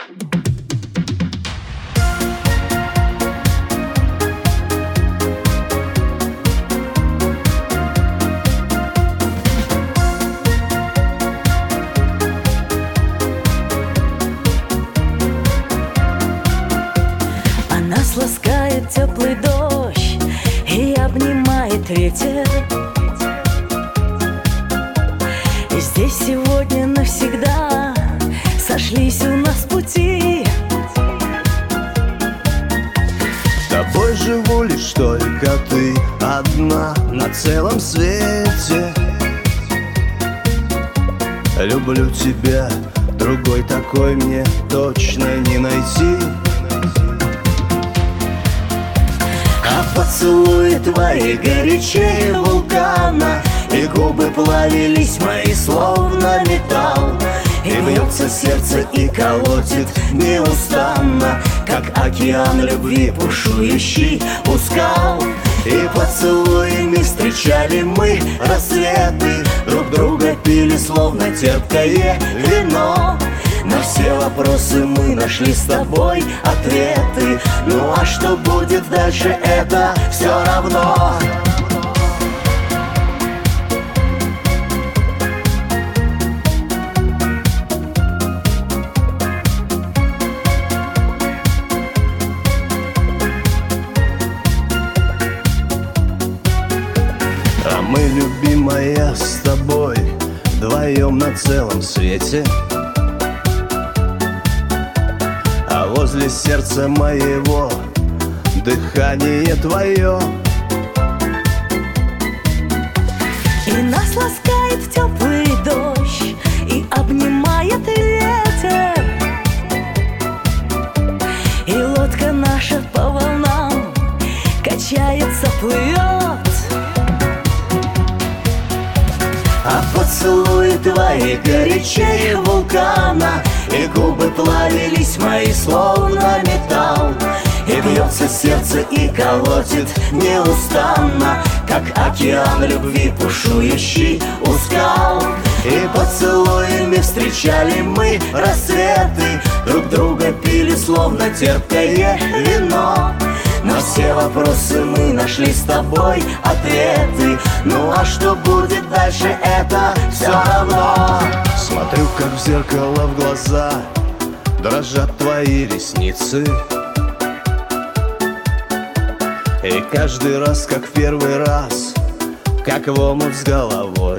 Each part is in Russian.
Нас ласкает теплый дождь и обнимает ветер. И здесь сегодня навсегда сошлись у нас пути. Тобой живу лишь только ты одна на целом свете. Люблю тебя, другой такой мне точно не найти. А поцелуи твои горячее вулкана, и губы плавились мои словно металл. И бьется сердце и колотит неустанно, как океан любви, бушующий у скал. И поцелуями встречали мы рассветы, друг друга пили словно терпкое вино. На все вопросы мы нашли с тобой ответы. Ну а что будет дальше, это все равно. А мы, любимая, с тобой вдвоем на целом свете. А возле сердца моего дыхание твое. И нас ласкает в теплый дождь и обнимает ветер. И лодка наша по волнам качается, плывет. А поцелуи твои горячее вулкана, и губы плавились мои словно металл. И бьется сердце и колотит неустанно, как океан любви, бушующий у скал. И поцелуями встречали мы рассветы, друг друга пили словно терпкое вино. На все вопросы мы нашли с тобой ответы. Ну а что будет дальше, это все равно. Смотрю, как в зеркало в глаза дрожат твои ресницы. И каждый раз, как в первый раз, как в омут с головой.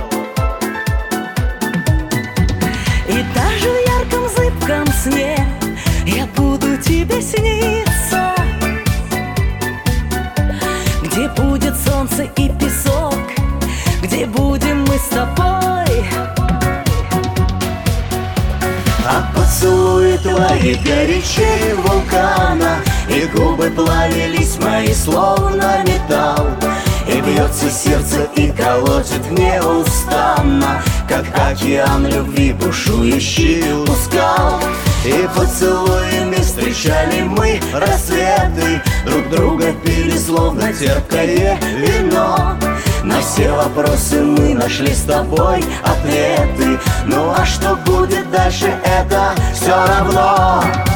И даже в ярком зыбком сне я буду тебе сниться, где будет солнце и песок, где будем мы с тобой. А поцелуи твои горячее вулкана, и губы плавились мои словно металл. И бьется сердце и колотит неустанно, как океан любви, бушующий у скал. И поцелуями встречали мы рассветы, друг друга пили словно терпкое вино. На все вопросы мы нашли с тобой ответы. Ну а что будет дальше, это все равно.